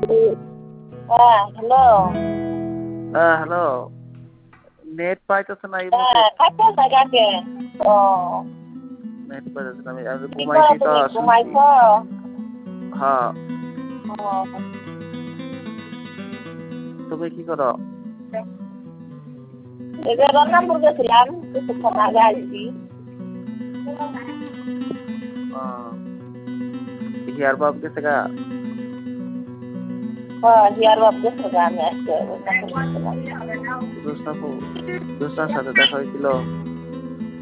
Hello. Hello. Net পাইতেছে না এই মুহূর্তে। কাটছে জায়গাকে। ও নেট পাইতেছে না। আমি কি করো ঘুমাইছি তো তুমি? শুনছি। ঘুমাইছো? হ্যাঁ। ও তুমি কি করো? এই যে রংপুর গেছিলাম, কিছুক্ষণ আগে আসছি। হিয়ার বাপ গেছে গা। হিয়ার বাপ গেছে গা, আমি আসতে জোসনার সাথে দেখা হয়েছিল।